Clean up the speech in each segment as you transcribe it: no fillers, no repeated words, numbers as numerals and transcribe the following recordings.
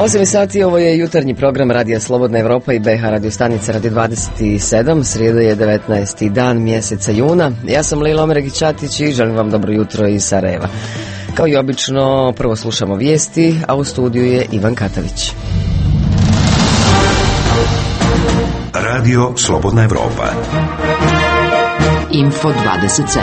8 sati, ovo je jutarnji program Radija Slobodna Evropa i BH radio stanice Radio 27. Srijeda je 19. dan mjeseca juna. Ja sam Lejla Omeregić-Ćatić i želim vam dobro jutro iz Sarajeva. Kao i obično, prvo slušamo vijesti, a u studiju je Ivan Katavić. Radio Slobodna Evropa. Info 27.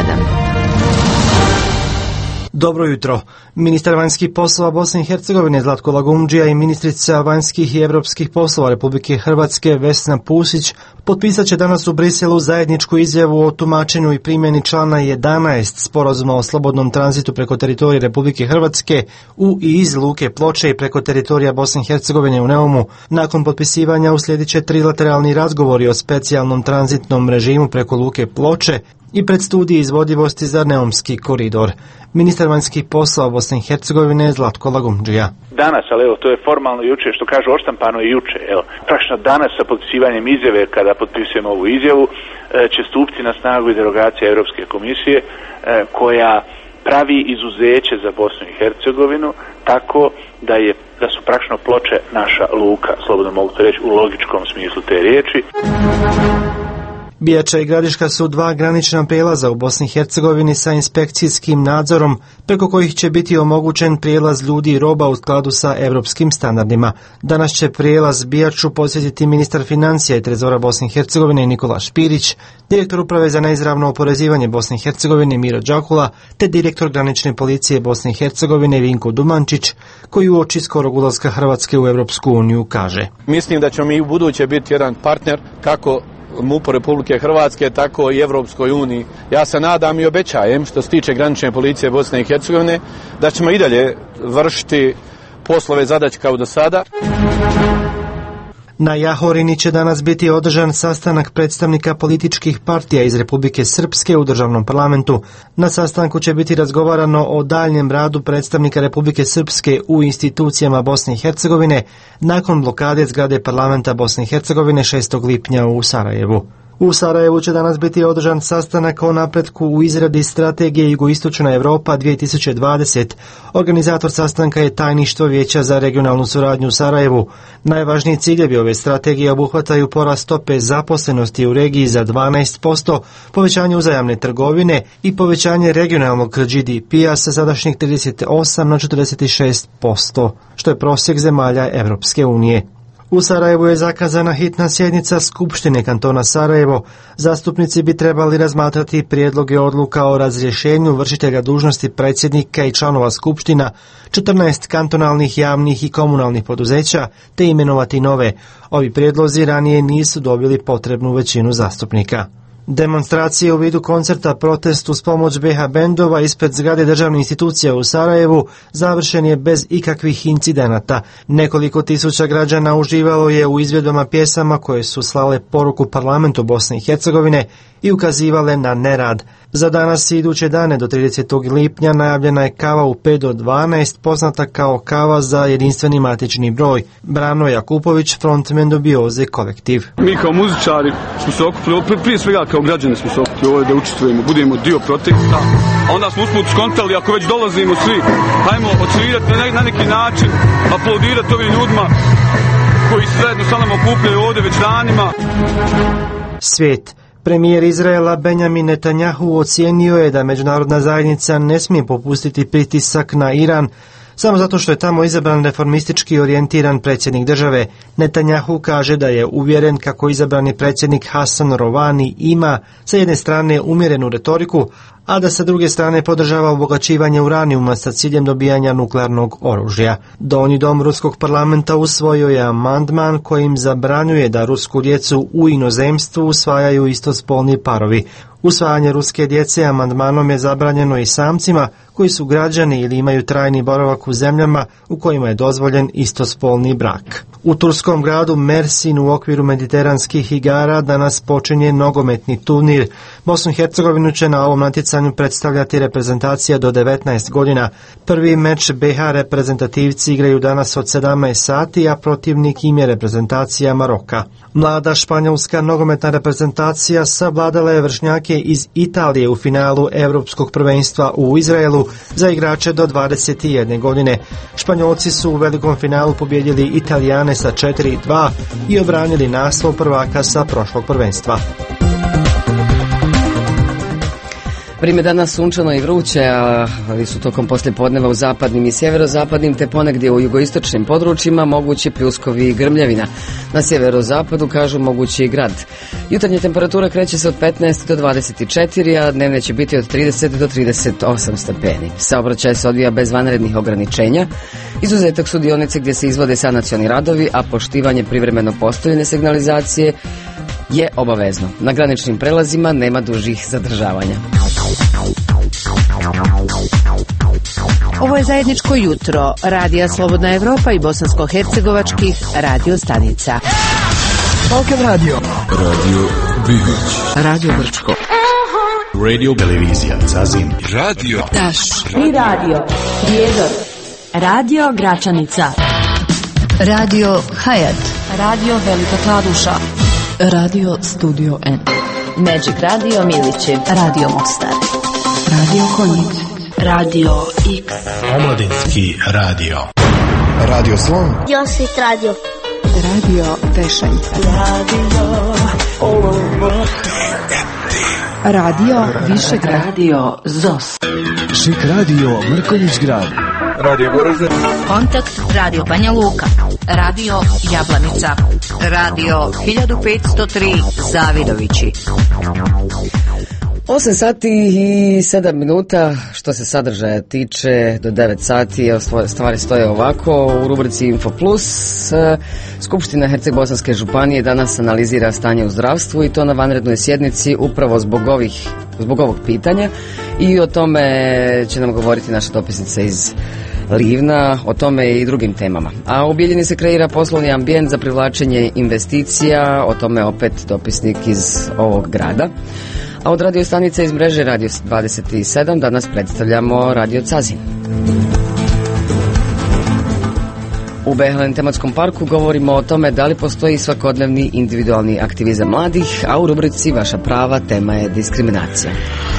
Dobro jutro. Ministar vanjskih poslova Bosne i Hercegovine Zlatko Lagumdžija i ministrica vanjskih i europskih poslova Republike Hrvatske Vesna Pusić potpisat će danas u Briselu zajedničku izjavu o tumačenju i primjeni člana 11 Sporazuma o slobodnom tranzitu preko teritorije Republike Hrvatske u i iz Luke Ploče i preko teritorija Bosne i Hercegovine u Neumu. Nakon potpisivanja uslijedit će trilateralni razgovori o specijalnom tranzitnom režimu preko Luke Ploče i pred studije izvodivosti za Neumski koridor. Ministar vanjskih poslova Bosne i Hercegovine Zlatko Lagumdžija. Danas, ali evo, to je formalno juče, što kažu odštampano i juče, evo, praktično danas sa potpisivanjem izjave, kada potpisujemo ovu izjavu, će stupiti na snagu i derogacija Europske komisije, koja pravi izuzeće za Bosnu i Hercegovinu, tako da su praktično Ploče naša luka, slobodno mogu to reći, u logičkom smislu te riječi. Bijača i Gradiška su dva granična prijelaza u Bosni i Hercegovini sa inspekcijskim nadzorom, preko kojih će biti omogućen prijelaz ljudi i roba u skladu sa europskim standardima. Danas će prijelaz Bijaču posjetiti ministar financija i trezora Bosne i Hercegovine Nikola Špirić, direktor uprave za neizravno oporezivanje Bosne i Hercegovine Miro Đakula, te direktor granične policije Bosne i Hercegovine Vinko Dumančić, koji uoči skorog ulaska Hrvatske u Europsku uniju kaže: Mislim da ćemo mi u buduće biti jedan partner kako MUP-u Republike Hrvatske, tako i Evropskoj uniji. Ja se nadam i obećajem, što se tiče granične policije Bosne i Hercegovine, da ćemo i dalje vršiti poslove zadaće kao do sada. Na Jahorini će danas biti održan sastanak predstavnika političkih partija iz Republike Srpske u državnom parlamentu. Na sastanku će biti razgovarano o daljnjem radu predstavnika Republike Srpske u institucijama Bosne i Hercegovine nakon blokade zgrade parlamenta Bosne i Hercegovine 6. lipnja u Sarajevu. U Sarajevu će danas biti održan sastanak o napretku u izradi strategije Jugoistočna Evropa 2020. Organizator sastanka je Tajništvo Vijeća za regionalnu suradnju u Sarajevu. Najvažniji ciljevi ove strategije obuhvataju porast stope zaposlenosti u regiji za 12%, povećanje uzajamne trgovine i povećanje regionalnog GDP-a sa sadašnjih 38 na 46%, što je prosjek zemalja Evropske unije. U Sarajevu je zakazana hitna sjednica Skupštine kantona Sarajevo. Zastupnici bi trebali razmatrati prijedloge odluka o razrješenju vršitelja dužnosti predsjednika i članova skupština 14 kantonalnih javnih i komunalnih poduzeća te imenovati nove. Ovi prijedlozi ranije nisu dobili potrebnu većinu zastupnika. Demonstracije u vidu koncerta protest uz pomoć BH bendova ispred zgrade državnih institucija u Sarajevu završen je bez ikakvih incidenata. Nekoliko tisuća građana uživalo je u izvedbama pjesama koje su slale poruku parlamentu Bosne i Hercegovine i ukazivale na nerad. Za danas i iduće dane do 30. lipnja najavljena je kava u 5 do 12, poznata kao kava za jedinstveni matični broj. Brano Jakupović, frontman Dubioze kolektiv. Mi kao muzičari smo se okupili, prije svega kao građani smo se okupili ovdje da učestvujemo, budemo dio protesta. A onda smo usput skontali, ako već dolazimo svi, hajmo odsvirati na neki način, aplaudirati ovim ljudima koji se zajedno sa nama okupljaju ovdje već danima. Svijet. Premijer Izraela Benjamin Netanjahu ocijenio je da međunarodna zajednica ne smije popustiti pritisak na Iran samo zato što je tamo izabran reformistički orijentiran predsjednik države. Netanjahu kaže da je uvjeren kako izabrani predsjednik Hasan Rouhani ima sa jedne strane umjerenu retoriku, a da sa druge strane podržava obogaćivanje uranijuma sa ciljem dobijanja nuklearnog oružja. Donji dom ruskog parlamenta usvojio je amandman kojim zabranjuje da rusku djecu u inozemstvu usvajaju istospolni parovi. Usvajanje ruske djece amandmanom je zabranjeno i samcima koji su građani ili imaju trajni boravak u zemljama u kojima je dozvoljen istospolni brak. U turskom gradu Mersin u okviru mediteranskih igara danas počinje nogometni turnir. Bosnu i Hercegovinu će na ovom natjecanju natjecanju predstavljati reprezentacija do 19 godina. Prvi meč BiH reprezentativci igraju danas od 17 sati, a protivnik im je reprezentacija Maroka. Mlada španjolska nogometna reprezentacija savladala je vršnjake iz Italije u finalu Europskog prvenstva u Izraelu za igrače do 21 godine. Španjolci su u velikom finalu pobijedili Italijane sa 4-2 i obranili naslov prvaka sa prošlog prvenstva. Vrijeme danas sunčano i vruće, ali su tokom poslijepodneva u zapadnim i sjeverozapadnim te ponegdje u jugoistočnim područjima mogući pljuskovi i grmljavina. Na sjeverozapadu kažu mogući i grad. Jutarnja temperatura kreće se od 15 do 24, a dnevne će biti od 30 do 38 stepeni. Saobraćaj se odvija bez vanrednih ograničenja. Izuzetak su dionice gdje se izvode sanacioni radovi, a poštivanje privremeno postavljene signalizacije je obavezno. Na graničnim prelazima nema dužih zadržavanja. Ovo je zajedničko jutro Radija Slobodna Evropa i bosansko-hercegovačkih radio stanica. Balkan Radio, Radio Bihić, Radio Brčko, Radio Televizija Zazin, Radio Taš i Radio Prijedor, Radio Gračanica, Radio Hayat, Radio Velika Kladuša, Radio Studio N, Magic Radio Milići, Radio Mostar, Radio Konjic, Radio X, Omladinski radio, Radio Slon, Josit Radio, Radio Tešanj, Radio Višegrad, Radio ZOS, Šik Radio Mrkonjić Grad, Radio Goražde, Kontakt Radio Banja Luka, Radio Jablanica, Radio 1503 Zavidovići. 8 sati i 7 minuta, što se sadržaja tiče, do 9 sati stvari stoje ovako. U rubrici Info Plus, Skupština Herceg-Bosanske županije danas analizira stanje u zdravstvu i to na vanrednoj sjednici upravo zbog ovog pitanja, i o tome će nam govoriti naša dopisnica iz Livna, o tome i drugim temama. A u Bijeljini se kreira poslovni ambijent za privlačenje investicija, o tome opet dopisnik iz ovog grada. A od radio stanice iz mreže Radio 27 danas predstavljamo Radio Cazin. U Behlen tematskom parku govorimo o tome da li postoji svakodnevni individualni aktivizam mladih, a u rubrici Vaša prava tema je diskriminacija.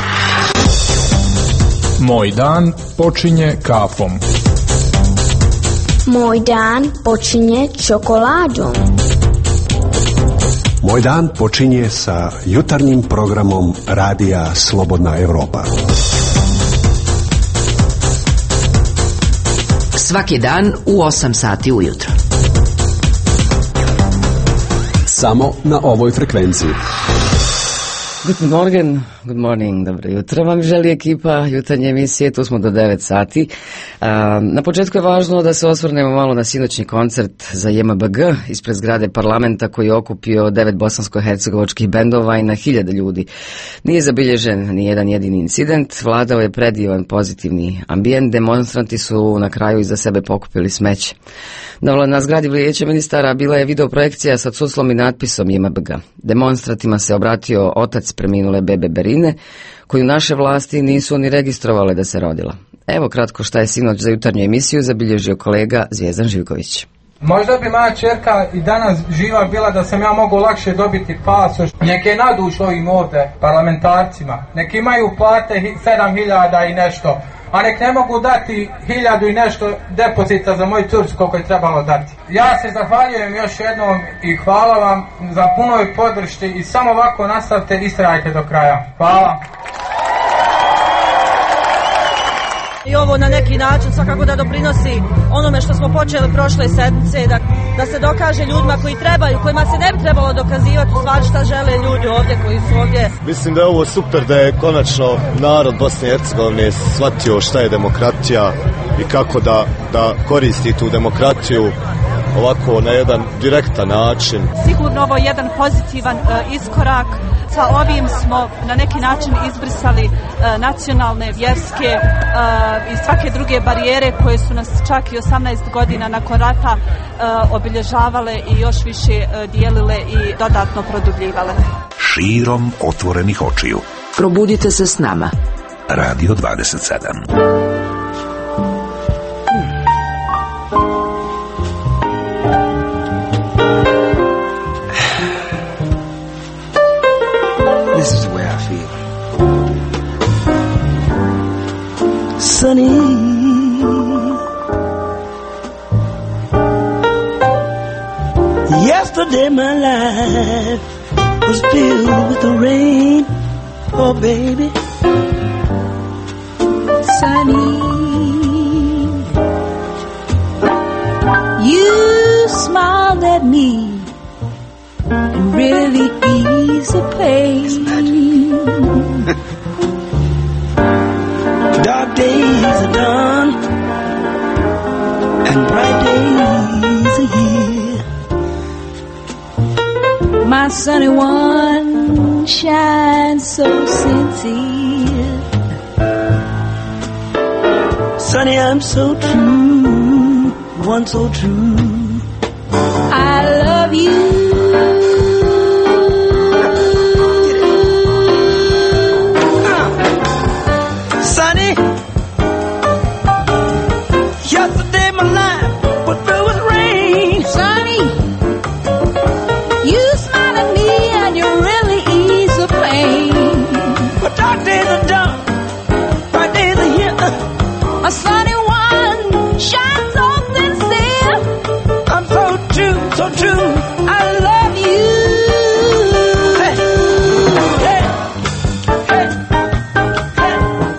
Moj dan počinje kafom. Moj dan počinje čokoladom. Moj dan počinje sa jutarnjim programom Radija Slobodna Evropa. Svaki dan u 8 sati ujutro. Samo na ovoj frekvenciji. Good morning, dobro jutro vam želi ekipa jutarnje emisije, tu smo do 9 sati. Na početku je važno da se osvrnemo malo na sinoćni koncert za JMBG ispred zgrade parlamenta koji je okupio 9 bosansko-hercegovačkih bendova i na 1000 ljudi. Nije zabilježen ni jedan jedini incident, vladao je predivan pozitivni ambijent, demonstranti su na kraju iza sebe pokupili smeće. Na zgradi Vijeća ministara bila je videoprojekcija sa cuclom i natpisom JMBG. Demonstrantima se obratio otac preminule bebe Berine, koju naše vlasti nisu ni registrovale da se rodila. Evo kratko šta je sinoć za jutarnju emisiju zabilježio kolega Zvijezdan Živković. Možda bi moja čerka i danas živa bila da sam ja mogu lakše dobiti pasoš. Nek je naduš ovim ovdje parlamentarcima. Nek imaju plate 7.000 i nešto. A nek ne mogu dati 1.000 i nešto depozita za moj Turc koliko je trebalo dati. Ja se zahvaljujem još jednom i hvala vam za punoj podršci i samo ovako nastavite, istrajte do kraja. Hvala. I ovo na neki način svakako da doprinosi onome što smo počeli prošle sedmice, da se dokaže ljudima koji trebaju, kojima se ne bi trebalo dokazivati u stvari šta žele ljudi ovdje koji su ovdje. Mislim da je ovo super, da je konačno narod Bosne i Hercegovine shvatio šta je demokratija i kako da koristi tu demokratiju ovako na jedan direktan način. Sigurno ovo je jedan pozitivan iskorak. Sa ovim smo na neki način izbrisali nacionalne, vjerske i svake druge barijere koje su nas čak i 18 godina nakon rata obilježavale i još više dijelile i dodatno produbljivale. Širom otvorenih očiju. Probudite se s nama. Radio 27. This is the way I feel. Sunny, yesterday my life was filled with the rain. Oh baby, sunny, you smiled at me and really eased the pain. Dark days are done and bright days are here. My sunny one shines so sincere. Sunny, I'm so true, one so true. I love you. Sunny, yesterday my life was filled with rain. Sunny, you smile at me and you really ease the pain. But dark days are done, bright days are here. A sunny one shines so sincere. I'm so true, so true. I love you. Hey, hey, hey, hey.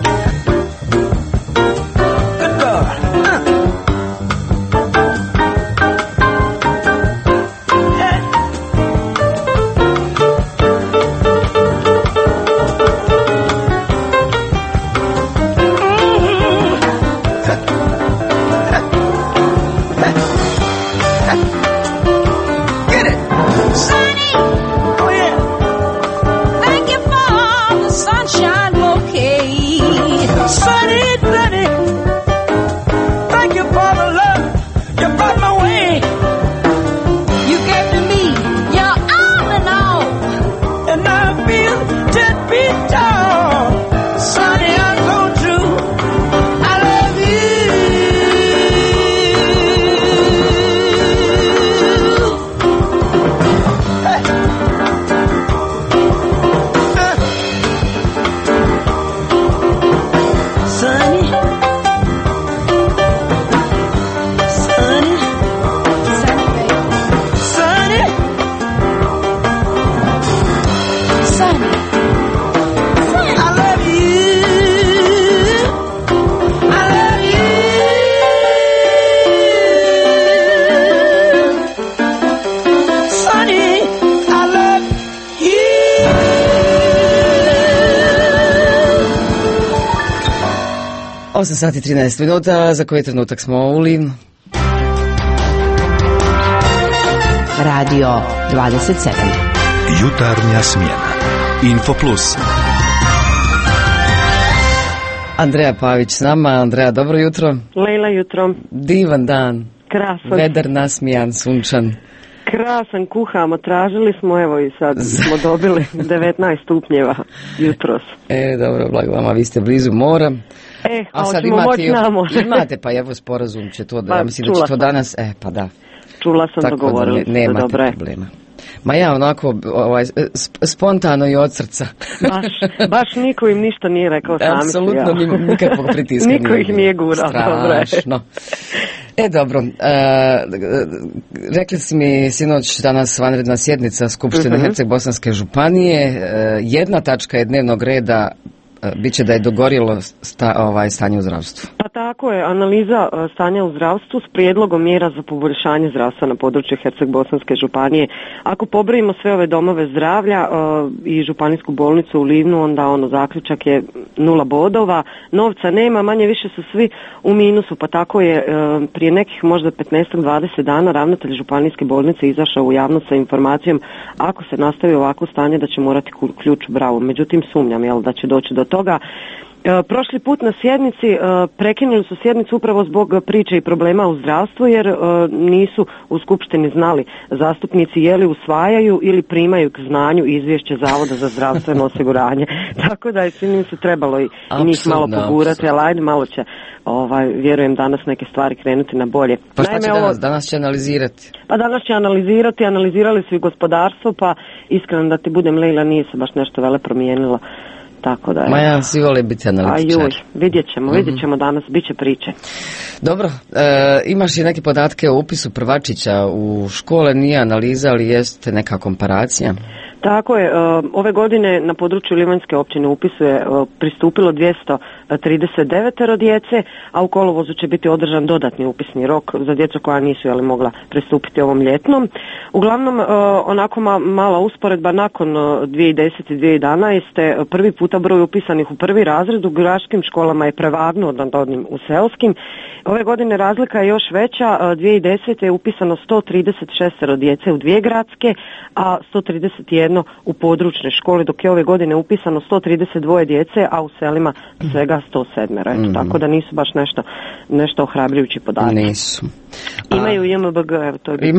Good God. Hey. Get it. Sunny. Oh yeah. Thank you for the sunshine bouquet. Sunny, sunny. Thank you for the love you brought my way. You gave to me your all in all, and I feel 10 feet tall. Sunny, I'm so true. I love you. Hey. Sunny, sunny, sunny, sunny, sunny. I love you. I love you. Sunny, I love you. 8 sati 13 minuta, za koji trenutak smo u Livnu. Radio 27. Jutarnja smjena. Info Plus. Andreja Pavić s nama. Andreja, dobro jutro. Lejla, jutro. Divan dan. Krasan. Vedar, nasmijan, sunčan. Krasan, kuhamo, tražili smo, evo i sad smo dobili 19 stupnjeva jutros. Dobro, blago vama, vi ste blizu mora. A sad imate, pa evo sporazum će to, ja mislim da će to danas, pa da. Čula sam, tako dogovorili. Nemate problema. Ma ja onako spontano i od srca. Baš niko im ništa nije rekao sami. Apsolutno nikakvog pritiska nije. Niko ih nije gurao. Strašno. Dobro, rekli si mi sinoć danas vanredna sjednica Skupštine Herceg-Bosanske županije. Jedna tačka je dnevnog reda biće da je dogorilo stanje u zdravstvu. Pa tako je, analiza stanja u zdravstvu s prijedlogom mjera za poboljšanje zdravstva na području Herceg-Bosanske županije. Ako pobrojimo sve ove domove zdravlja i županijsku bolnicu u Livnu, onda zaključak je 0 bodova, novca nema, manje više su svi u minusu, pa tako je prije nekih možda 15-20 dana ravnatelj županijske bolnice izašao u javnost sa informacijom ako se nastavi ovako stanje da će morati ključ u bravu. Međutim, sumnjam da će doći do toga. Prošli put na sjednici prekinuli su sjednicu upravo zbog priče i problema u zdravstvu jer nisu u skupštini znali zastupnici je li usvajaju ili primaju k znanju izvješće Zavoda za zdravstveno osiguranje. Tako da je čini mi se trebalo i njih malo pogurati, ali ajde malo će vjerujem danas neke stvari krenuti na bolje. Pa šta će danas će analizirati? Pa danas će analizirali su i gospodarstvo, pa iskreno da ti budem Lejla nije se baš nešto vele promijenilo. Tako da je. Ma ja svi vole biti analitičar. Vidjet ćemo danas, bit će priče. Dobro, imaš i neke podatke o upisu prvačića u škole, nije analiza, ali jeste neka komparacija? Tako je, ove godine na području Livanjske općine upisu je pristupilo 239 djece, a u kolovozu će biti održan dodatni upisni rok za djecu koja nisu mogla pristupiti ovom ljetnom. Uglavnom, onako mala usporedba, nakon 2010. i 2011. prvi puta broj upisanih u prvi razred u gradskim školama je prevagnuo nad onim u seoskim. Ove godine razlika je još veća, 2010. je upisano 136 djece u 2 gradske, a 131 u područne škole, dok je ove godine upisano 132 djece, a u selima svega 107. Tako da nisu baš nešto ohrabrujući podaci. Nisu. Imaju JMBG, evo to je bilo.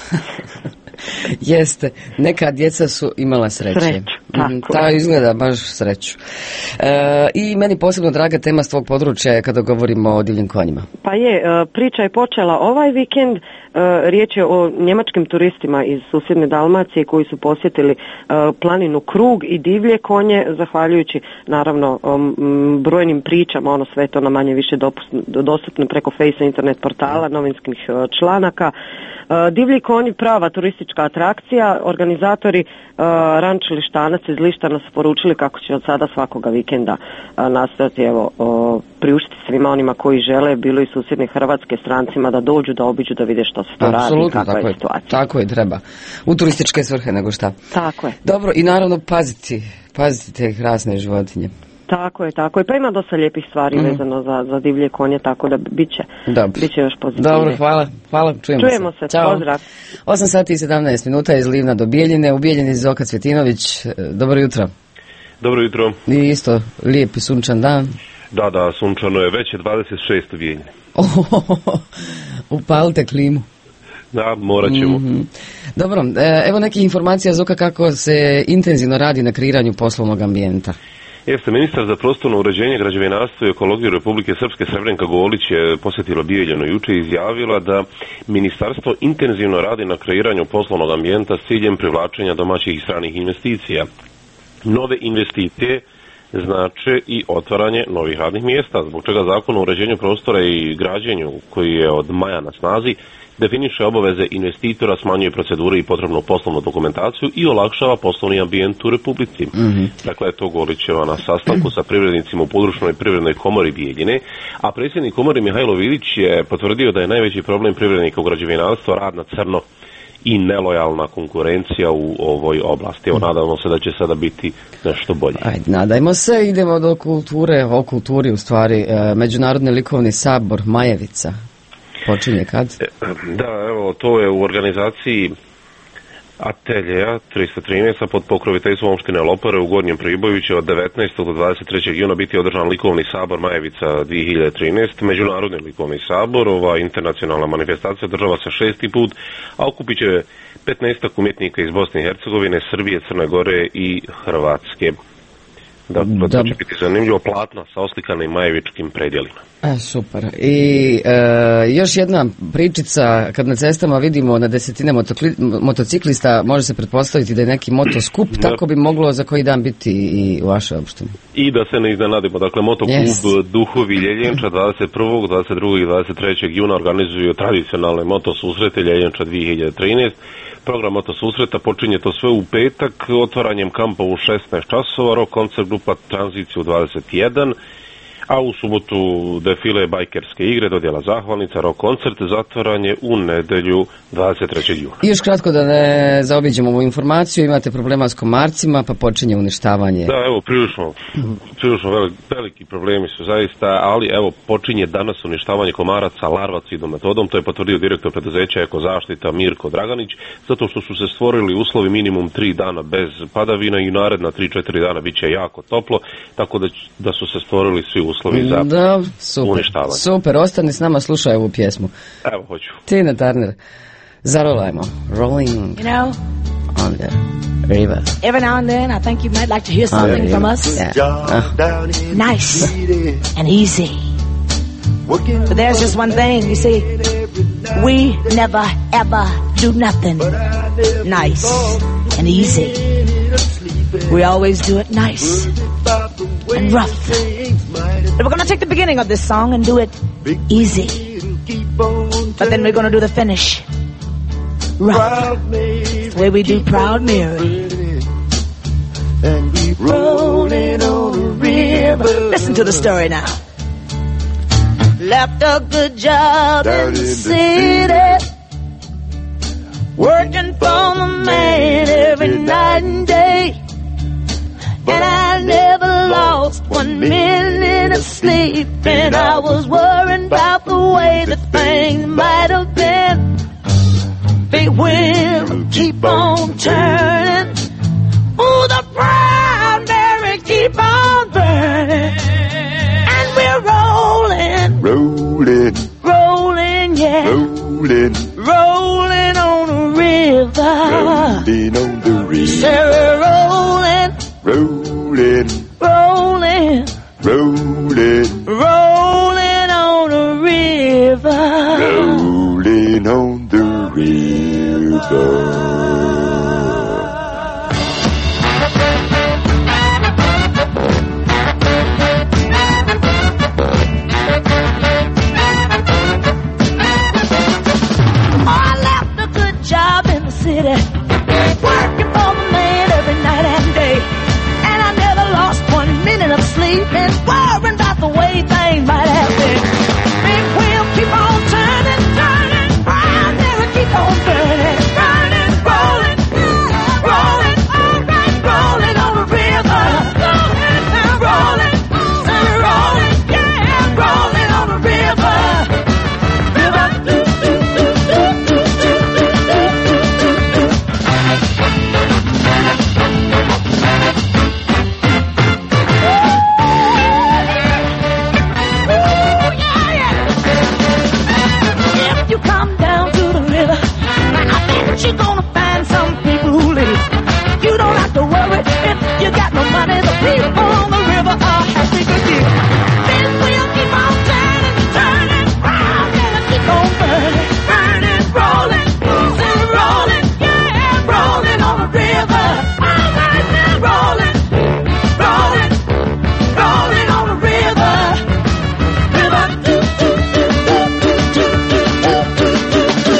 Jeste, neka djeca su imala sreće. Ta izgleda baš sreću. I meni posebno draga tema s tvog područja je kada govorimo o divljim konjima. Pa je, priča je počela ovaj vikend. Riječ je o njemačkim turistima iz susjedne Dalmacije koji su posjetili planinu Krug i divlje konje, zahvaljujući naravno brojnim pričama, sve to na manje više dostupno preko Face internet portala, novinskih članaka. Divlji konji prava turistička atrakcija, organizatori Ranč Lištanac iz Lištana su poručili kako će od sada svakoga vikenda nastojati priuštiti svima onima koji žele, bilo i susjedne Hrvatske, strancima da dođu, da obiđu, da vide što se to radi i kakva je situacija. Tako je, treba. U turističke svrhe nego šta. Tako je. Dobro, i naravno paziti te krasne životinje. Tako je. Pa ima dosta lijepih stvari vezano za divlje konje, tako da bit će još pozitivnije. Dobro, hvala. Čujemo se. Ćao. Pozdrav. 8 sati i 17 minuta iz Livna do Bijeljine. U Bijeljini Zoka Cvjetinović. Dobro jutro. Dobro jutro. I isto lijep i sunčan dan. Da, sunčano je. Već je 26 u Bijeljini. Upalite klimu. Da, morat ćemo. Dobro, evo nekih informacija Zoka kako se intenzivno radi na kreiranju poslovnog ambijenta. Jeste, ministar za prostorno uređenje, građevinarstvo i ekologiju Republike Srpske Srebrenka Golić je posjetila Bijeljinu juče i izjavila da ministarstvo intenzivno radi na kreiranju poslovnog ambijenta s ciljem privlačenja domaćih i stranih investicija. Nove investicije znače i otvaranje novih radnih mjesta, zbog čega Zakon o uređenju prostora i građenju, koji je od maja na snazi, definiše obaveze investitora, smanjuje procedure i potrebnu poslovnu dokumentaciju i olakšava poslovni ambijent u Republici. Dakle, to Golićeva na sastanku sa privrednicima u područnoj privrednoj komori Bijeljine, a predsjednik komore Mihajlo Vidić je potvrdio da je najveći problem privrednika u građevinarstvu rad na crno i nelojalna konkurencija u ovoj oblasti. Evo, nadamo se da će sada biti nešto bolje. Ajde, nadajmo se, idemo do kulture, o kulturi u stvari. Međunarodni likovni sabor Majevica počinje kad? Da, evo, to je u organizaciji Ateljeja 313 pod pokroviteljstvom opštine Lopare u Gornjem Priboju će od 19. do 23. juna biti održan likovni sabor Majevica 2013. Međunarodni likovni sabor, ova internacionalna manifestacija održava se 6. put, a okupit će 15 umjetnika iz Bosne i Hercegovine, Srbije, Crne Gore i Hrvatske. Dakle, to će biti zanimljivo, platna sa oslikanim majevičkim predjelima. Super. I još jedna pričica, kad na cestama vidimo na desetine motociklista, može se pretpostaviti da je neki motoskup, tako bi moglo za koji dan biti i u vašoj opštini. I da se ne iznenadimo, dakle, motoklub Duhovi Ljeljenča 21., 22. i 23. juna organizuju tradicionalne motosusrete Ljeljenča 2013. Program motosusreta počinje to sve u petak, otvaranjem kampa u 16 časova, rock koncert grupa Tranziciju 21, a u subotu defile bajkerske igre, dodjela zahvalnica, rock koncert, zatvaranje u nedelju 23. juna. I još kratko da ne zaobiđemo ovu informaciju, imate problema s komarcima pa počinje uništavanje. Da, evo, prilično veliki problemi su zaista, ali evo počinje danas uništavanje komaraca larvacidnom metodom, to je potvrdio direktor preduzeća Ekozaštita Mirko Draganić, zato što su se stvorili uslovi minimum 3 dana bez padavina i naredna 3-4 dana bit će jako toplo, tako da su se stvorili svi uslovi za uništavanje. Super, ostani s nama, slušaj ovu pjesmu. Evo, hoću. Tina Turner, zarolajmo. Rolling on the river. Every now and then I think you might like to hear something from us. Nice and easy. But there's just one thing, you see, we never ever do nothing nice and easy. We always do it nice and rough. But we're going to take the beginning of this song and do it easy. But then we're going to do the finish rough. It's the way we do Proud Mary. And we rolling on the river. Listen to the story now. Left a good job in the city, working for the man every night and day. And I never lost 1 minute of sleep, and I was worrying about the way that things might have been. Big wheel keep on turning, ooh, the Proud Mary keep on burning, and we're rolling, yeah, rolling on the river, so we're rolling, rolling on the river, rolling on the river. City, working for the man every night and day, and I never lost 1 minute of sleep, and worrying about the way things might have been. Big wheel keep on turning, turning, Proud Mary keep on burning, burning, rolling, rolling, alright, rolling on the river, rolling, rolling, yeah, rolling on the river, you're gonna find some people who live. You don't have to worry if you got no money. The people on the river are happy to give. This wheel keep on turning, turning, round and keep on burning, burning, rolling, still rolling, yeah, rolling on the river. All right, now rolling, rolling, rolling on the river. River, do, do, do, do, do, do, do, do, do, do.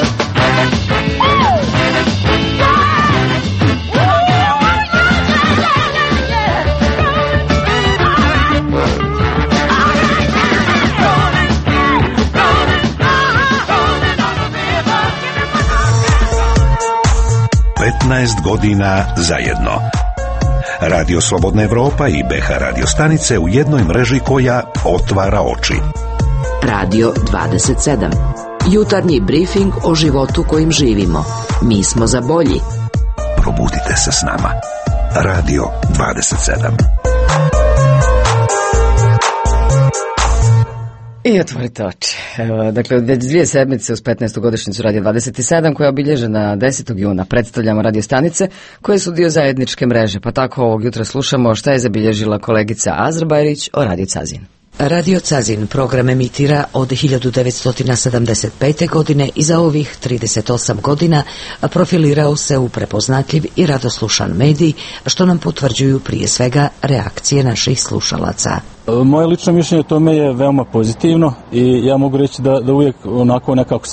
Godina zajedno. Radio Slobodna Evropa i BH radio stanice u jednoj mreži koja otvara oči. Radio 27. Jutarnji brifing o životu kojim živimo. Mi smo za bolji. Probudite se s nama. Radio 27. I otvorite oči. Evo, dakle, već 2 sedmice uz 15. godišnjicu Radio 27 koja je obilježena 10. juna. Predstavljamo radio stanice koje su dio zajedničke mreže, pa tako ovog jutra slušamo šta je zabilježila kolegica Azrbajrić o Radio Cazin. Radio Cazin program emitira od 1975. godine i za ovih 38 godina profilirao se u prepoznatljiv i radoslušan medij, što nam potvrđuju prije svega reakcije naših slušalaca. Moje lično mišljenje o tome je veoma pozitivno i ja mogu reći da uvijek onako nekako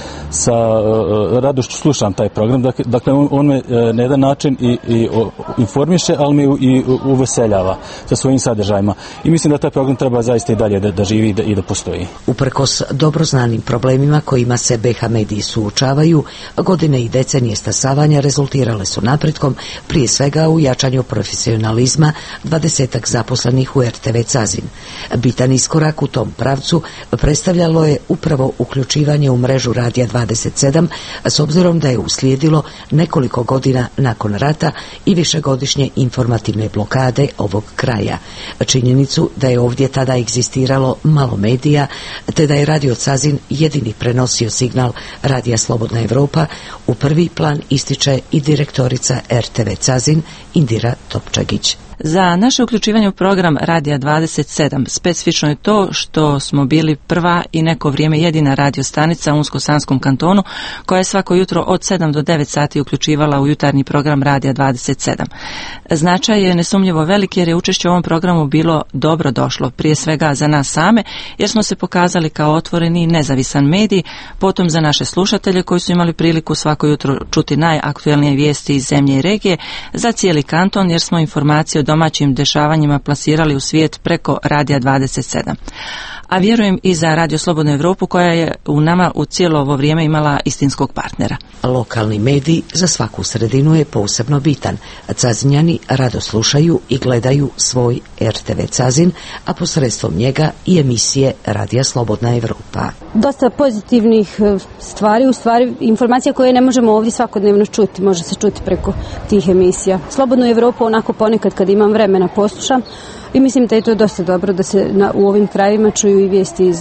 sa radošću slušam taj program. Dakle, on me na jedan način i informiše, ali me i uveseljava sa svojim sadržajima. I mislim da taj program treba zaista i dalje da živi i da postoji. Uprkos dobro znanim problemima kojima se BH mediji suočavaju, godine i decenije stasavanja rezultirale su napretkom, prije svega u jačanju profesionalizma 20-ak zaposlenih u RTV Cazin. Bitan iskorak u tom pravcu predstavljalo je upravo uključivanje u mrežu Radija 27, s obzirom da je uslijedilo nekoliko godina nakon rata i višegodišnje informativne blokade ovog kraja. Činjenicu da je ovdje tada egzistiralo malo medija, te da je Radio Cazin jedini prenosio signal Radija Slobodna Evropa, u prvi plan ističe i direktorica RTV Cazin Indira Topčagić. Za naše uključivanje u program Radija 27 specifično je to što smo bili prva i neko vrijeme jedina radio stanica u Unsko-Sanskom kantonu koja je svako jutro od 7 do 9 sati uključivala u jutarnji program Radija 27. Značaj je nesumnjivo veliki jer je učešće u ovom programu bilo dobro došlo, prije svega za nas same jer smo se pokazali kao otvoreni i nezavisan medij, potom za naše slušatelje koji su imali priliku svako jutro čuti najaktuelnije vijesti iz zemlje i regije, za cijeli kanton jer smo informacije o domaćim dešavanjima plasirali u svijet preko Radija 27. A vjerujem i za Radio Slobodnu Evropu koja je u nama u cijelo ovo vrijeme imala istinskog partnera. Lokalni medij za svaku sredinu je posebno bitan. Cazinjani rado slušaju i gledaju svoj RTV Cazin, a posredstvom njega i emisije Radija Slobodna Evropa. Dosta pozitivnih stvari, u stvari informacija koje ne možemo ovdje svakodnevno čuti, može se čuti preko tih emisija. Slobodnu Evropu onako ponekad kad imam vremena poslušam, i mislim da je to dosta dobro da se u ovim krajevima čuju i vijesti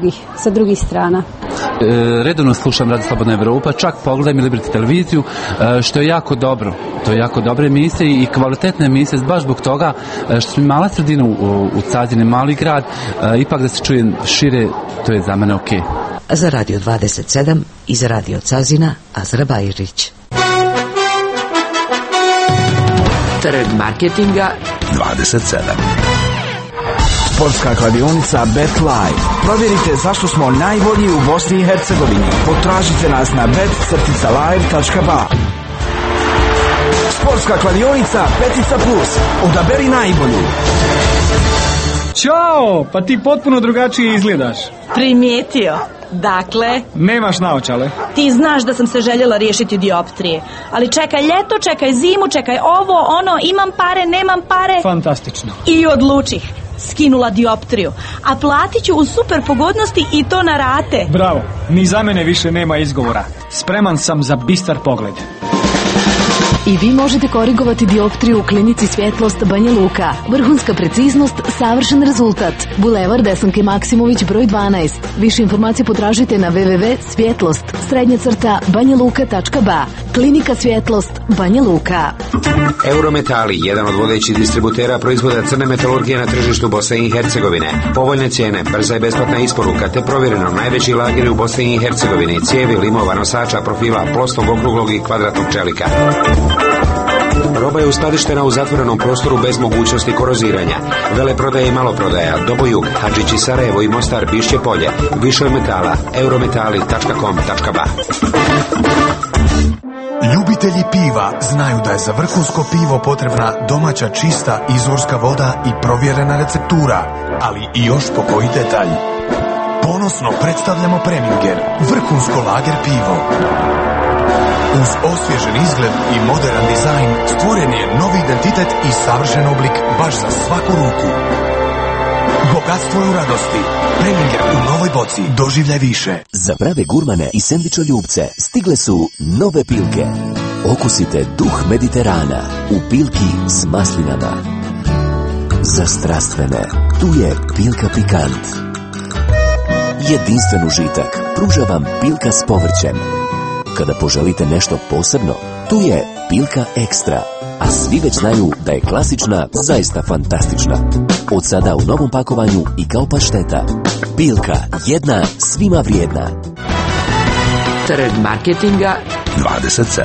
sa drugih strana. Redovno slušam Radio Slobodna Evropa, čak pogledam i Liberty televiziju, što je jako dobro. To je jako dobre emisije i kvalitetne emisije, baš zbog toga što smo mala sredina u Cazine, mali grad, ipak da se čuje šire, to je za mene okej. Za Radio 27 i za Radio Cazina, Azra Bajrić. Trg marketinga 27. Sportska kladionica BetLive. Provjerite zašto smo najbolji u Bosni i Hercegovini. Potražite nas na bet-live.ba. Sportska kladionica Petica Plus. Odaberi najbolju. Ćao, pa ti potpuno drugačije izgledaš. Primijetio. Dakle, nemaš naočale. Ti znaš da sam se željela riješiti dioptrije. Ali čekaj ljeto, čekaj zimu, čekaj ovo, ono, imam pare, nemam pare. Fantastično. I odlučih. Skinula dioptriju. A platit ću u super pogodnosti i to na rate. Bravo, ni za mene više nema izgovora. Spreman sam za bistar pogled. I vi možete korigovati dioptriju u klinici Svjetlost Banja Luka. Vrhunska preciznost, savršen rezultat. Bulevar Desanke Maksimović broj 12. Više informacije potražite na www.svjetlost-banjaluka.ba. Klinika Svjetlost Banja Luka. Eurometali, jedan od vodećih distributera proizvoda crne metalurgije na tržištu Bosne i Hercegovine. Povoljne cijene, brza i besplatna isporuka te provjereno najveći lageri u Bosni i Hercegovini, cijevi, limova, nosača, profila, plosnog, okruglog i kvadratnog čelika. Roba je uskladištena u zatvorenom prostoru bez mogućnosti koroziranja. Veleprodaja i maloprodaja, Dobojug, Hadžići Sarajevo i Mostar, Bišće Polje. Više od metala, eurometali.com.ba. Ljubitelji piva znaju da je za vrhunsko pivo potrebna domaća čista izvorska voda i provjerena receptura, ali i još po koji detalj. Ponosno predstavljamo Preminger, vrhunsko lager pivo. Uz osvježen izgled i modern dizajn stvoren je novi identitet i savršen oblik baš za svaku ruku. Bogatstvo je u radosti. Preminger u novoj boci. Doživljaj više. Za prave gurmane i sendvičoljubce stigle su nove pilke. Okusite duh Mediterana u pilki s maslinama. Za strastvene, tu je Pilka Pikant. Jedinstven užitak pruža vam pilka s povrćem. Kada poželite nešto posebno, tu je Pilka Ekstra, a svi već znaju da je klasična zaista fantastična. Od sada u novom pakovanju i kao pašteta. Pilka, jedna svima vrijedna. Trg marketinga 27.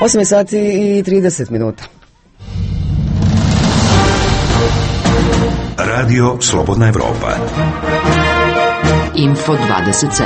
8 sati i 30 minuta. Radio Slobodna Evropa. Info 27.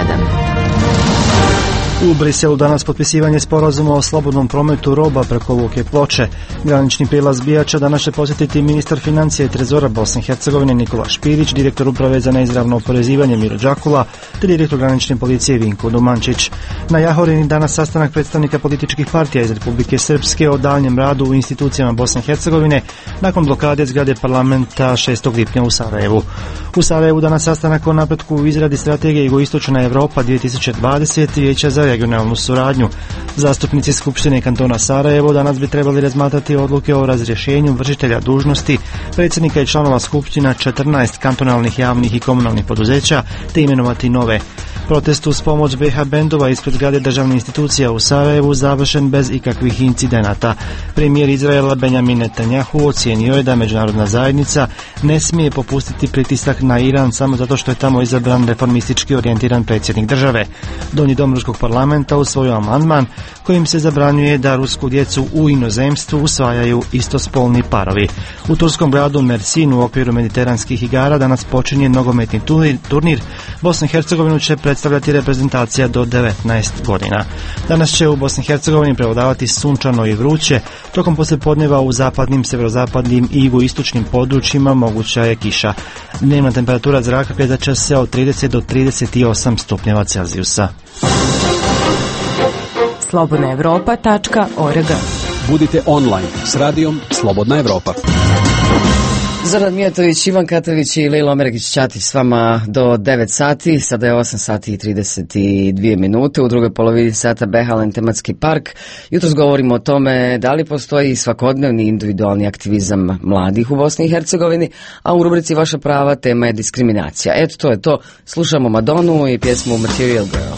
U Briselu danas potpisivanje sporazuma o slobodnom prometu roba preko luke Ploče. Granični prijelaz Bijača danas će posjetiti ministar financija i trezora Bosne i Hercegovine Nikola Špirić, direktor uprave za neizravno oporezivanje Miro Đakula te direktor granične policije Vinko Domančić. Na Jahorini danas sastanak predstavnika političkih partija iz Republike Srpske o daljnjem radu u institucijama Bosne i Hercegovine nakon blokade zgrade parlamenta 6. lipnja u Sarajevu. U Sarajevu danas sastanak o napretku u izradi strategije Jugoistočna Evropa 2020 Vijeća za regionalnu suradnju. Zastupnici Skupštine kantona Sarajevo danas bi trebali razmatrati odluke o razrješenju vršitelja dužnosti, predsjednika i članova skupština 14 kantonalnih javnih i komunalnih poduzeća te imenovati nove. Protest uz pomoć BH bendova ispred zgrade državnih institucija u Sarajevu završen bez ikakvih incidenata. Premijer Izraela Benjamin Netanjahu ocijenio je da međunarodna zajednica ne smije popustiti pritisak na Iran samo zato što je tamo izabran reformistički orijentiran predsjednik države. Donji dom ruskog parlamenta usvojio amandman kojim se zabranjuje da rusku djecu u inozemstvu usvajaju istospolni parovi. U turskom gradu Mersin u okviru mediteranskih igara danas počinje nogometni turnir. Bosnu i Hercegovinu će predstavljati reprezentacija do 19 godina. Danas će u Bosni i Hercegovini prevladavati sunčano i vruće, tokom poslijepodneva u zapadnim, sjeverozapadnim i jugoistočnim područjima moguća je kiša. Dnevna temperatura zraka kretati će se od 30 do 38 stupnjeva Celzijusa. slobodnaevropa.org. Budite online s radijom Slobodna Evropa. Zoran Mijatović, Ivan Katović i Lilo Amerikić-Ćatić s vama do 9 sati, sada je 8 sati i 32 minute, u drugoj polovini sata Behalen tematski park. Jutros govorimo o tome da li postoji svakodnevni individualni aktivizam mladih u Bosni i Hercegovini, a u rubrici Vaša prava tema je diskriminacija. Eto, to je to. Slušamo Madonu i pjesmu Material Girl.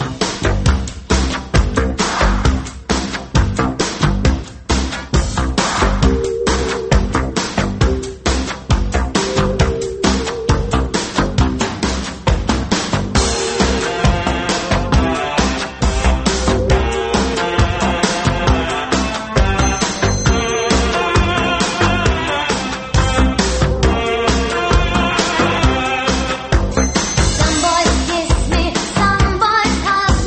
Some boys kiss me, some boys call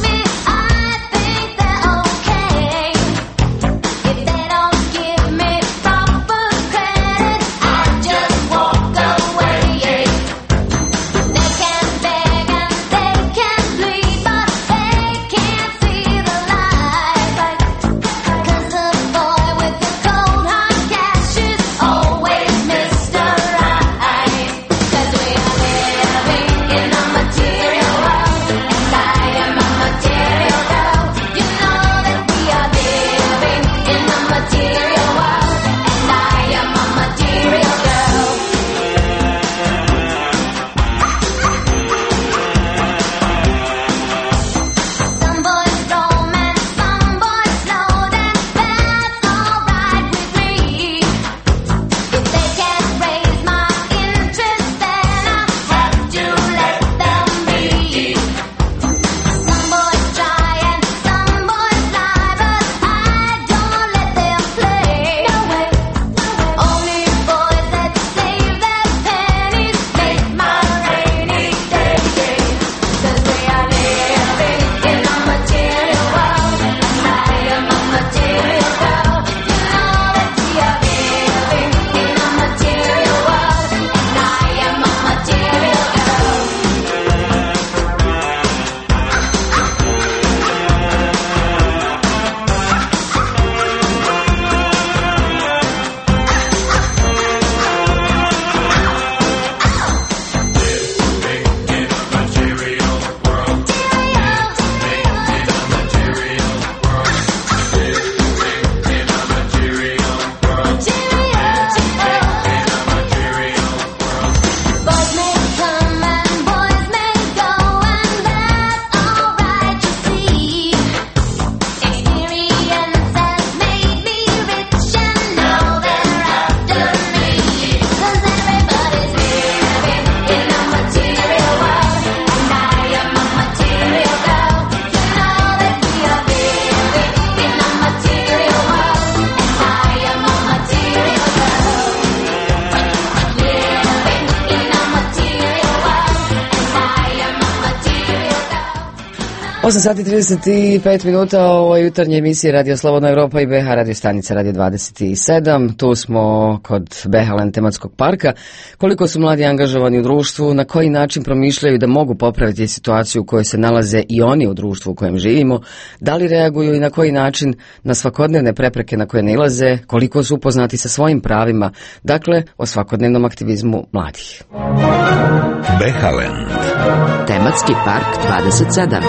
8:35, ovo je jutarnje emisije Radio Slobodna Evropa i BH radio stanica Radio 27. Tu smo kod Behalen tematskog parka. Koliko su mladi angažovani u društvu, na koji način promišljaju da mogu popraviti situaciju u kojoj se nalaze i oni u društvu u kojem živimo, da li reaguju i na koji način na svakodnevne prepreke na koje nailaze, koliko su upoznati sa svojim pravima, dakle o svakodnevnom aktivizmu mladih. Behalen. Tematski park 27.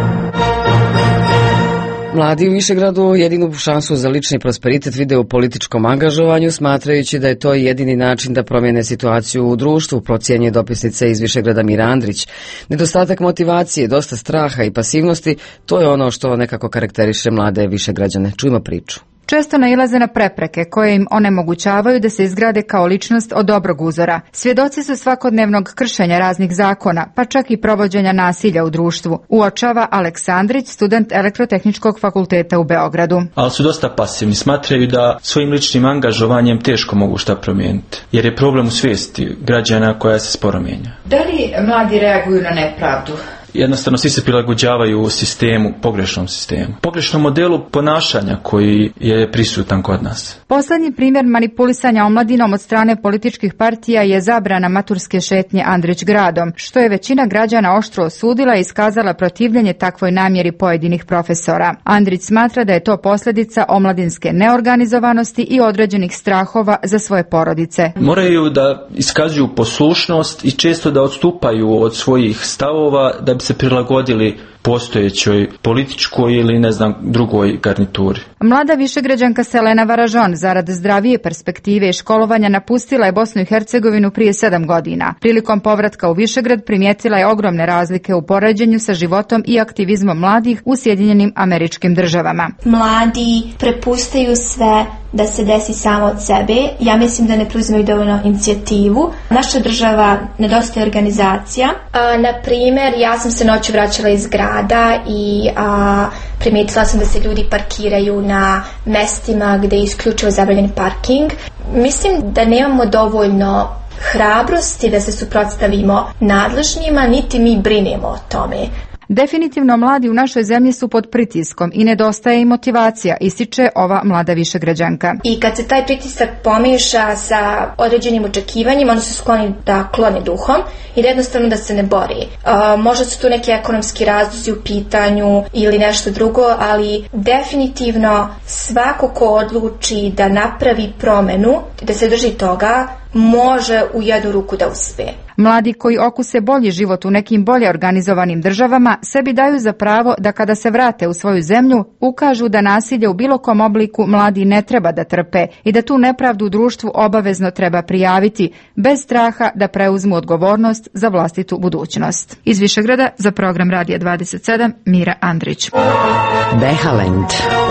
Mladi u Višegradu jedinu šansu za lični prosperitet vide u političkom angažovanju, smatrajući da je to jedini način da promijene situaciju u društvu, procjenjuje dopisnica iz Višegrada Mira Andrić. Nedostatak motivacije, dosta straha i pasivnosti, to je ono što nekako karakteriše mlade Višegrađane. Čujmo priču. Često nailaze na prepreke koje im onemogućavaju da se izgrade kao ličnost od dobrog uzora. Svjedoci su svakodnevnog kršenja raznih zakona, pa čak i provođenja nasilja u društvu, uočava Aleksandrić, student Elektrotehničkog fakulteta u Beogradu. Ali su dosta pasivni, smatraju da svojim ličnim angažovanjem teško mogu šta promijeniti, jer je problem u svijesti građana koja se sporo mijenja. Da li mladi reaguju na nepravdu? Jednostavno svi se prilagođavaju sistemu, pogrešnom sistemu. Pogrešnom modelu ponašanja koji je prisutan kod nas. Posljednji primjer manipulisanja omladinom od strane političkih partija je zabrana maturske šetnje Andrić gradom, što je većina građana oštro osudila i iskazala protivljenje takvoj namjeri pojedinih profesora. Andrić smatra da je to posljedica omladinske neorganizovanosti i određenih strahova za svoje porodice. Moraju da iskazuju poslušnost i često da odstupaju od svojih stavova da bi se prilagodili postojećoj političkoj ili drugoj garnituri. Mlada Višegrađanka Selena Varažon zarad zdravije perspektive i školovanja napustila je Bosnu i Hercegovinu prije 7 godina. Prilikom povratka u Višegrad primijetila je ogromne razlike u poređenju sa životom i aktivizmom mladih u Sjedinjenim Američkim Državama. Mladi prepustaju sve da se desi samo od sebe. Ja mislim da ne preuzimaju dovoljno inicijativu. Naša država nedostaje organizacija. Na primjer, ja sam se noću vraćala iz grada i primijetila sam da se ljudi parkiraju na mestima gdje je isključivo zabranjen parking. Mislim da nemamo dovoljno hrabrosti da se suprotstavimo nadležnjima, niti mi brinemo o tome. Definitivno mladi u našoj zemlji su pod pritiskom i nedostaje im motivacija, ističe ova mlada Višegrađanka. I kad se taj pritisak pomiješa sa određenim očekivanjima, oni su skloni da klone duhom i da jednostavno da se ne bori. Možda su tu neki ekonomski razlozi u pitanju ili nešto drugo, ali definitivno svako ko odluči da napravi promjenu, da se drži toga, može u jednu ruku da uspije. Mladi koji okuse bolji život u nekim bolje organizovanim državama sebi daju za pravo da kada se vrate u svoju zemlju ukažu da nasilje u bilo kom obliku mladi ne treba da trpe i da tu nepravdu u društvu obavezno treba prijaviti bez straha da preuzmu odgovornost za vlastitu budućnost. Iz Višegrada za program Radija 27 Mira Andrić. Behalend.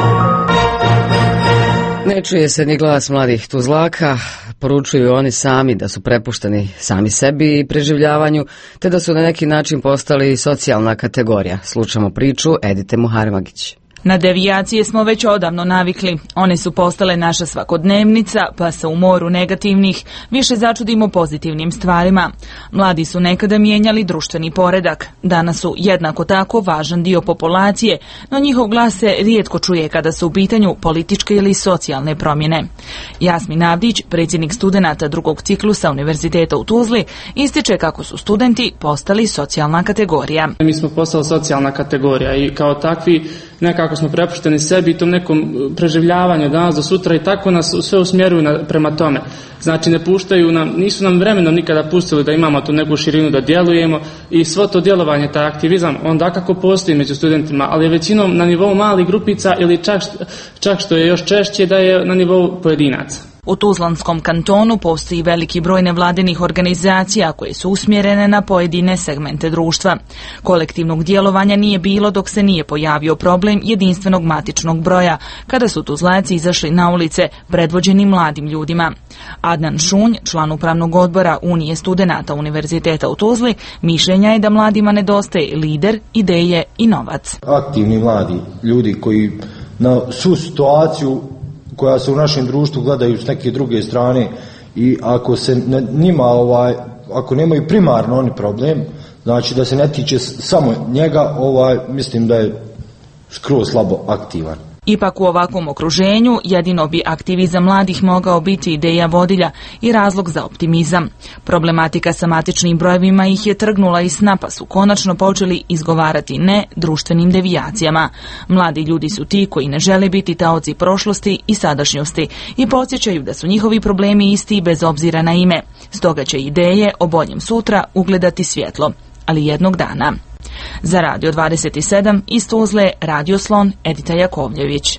Ne čuje se ni glas mladih tuzlaka, poručuju oni sami da su prepušteni sami sebi i preživljavanju, te da su na neki način postali socijalna kategorija. Slušamo priču Edite Muharemagić. Na devijacije smo već odavno navikli. One su postale naša svakodnevnica, pa se u moru negativnih više začudimo pozitivnim stvarima. Mladi su nekada mijenjali društveni poredak. Danas su jednako tako važan dio populacije, no njihov glas se rijetko čuje kada su u pitanju političke ili socijalne promjene. Jasmin Avdić, predsjednik studenata drugog ciklusa Univerziteta u Tuzli, ističe kako su studenti postali socijalna kategorija. Mi smo postali socijalna kategorija i kao takvi nekako smo prepušteni sebi i tom nekom preživljavanju danas do sutra i tako nas sve usmjeruju prema tome. Znači ne puštaju nam, nisu nam vremenom nikada pustili da imamo tu neku širinu da djelujemo i svo to djelovanje, taj aktivizam, on dakako postoji među studentima, ali je većinom na nivou malih grupica ili čak što je još češće da je na nivou pojedinaca. U Tuzlanskom kantonu postoji veliki broj nevladinih organizacija koje su usmjerene na pojedine segmente društva. Kolektivnog djelovanja nije bilo dok se nije pojavio problem jedinstvenog matičnog broja, kada su Tuzlaci izašli na ulice predvođeni mladim ljudima. Adnan Šunj, član upravnog odbora Unije studenata Univerziteta u Tuzli, mišljenja je da mladima nedostaje lider, ideje i novac. Aktivni mladi ljudi koji na svu situaciju koja se u našem društvu gledaju s neke druge strane i ako se njima ako nemaju primarno oni problem, znači da se ne tiče samo njega, mislim da je skroz slabo aktivan. Ipak u ovakvom okruženju jedino bi aktivizam mladih mogao biti ideja vodilja i razlog za optimizam. Problematika sa matičnim brojevima ih je trgnula iz sna, pa su konačno počeli izgovarati ne društvenim devijacijama. Mladi ljudi su ti koji ne žele biti taoci prošlosti i sadašnjosti i podsjećaju da su njihovi problemi isti bez obzira na ime. Stoga će ideje o boljem sutra ugledati svjetlo, ali jednog dana. Za Radio 27 iz Tuzle, Radio Slon, Edita Jakovljević.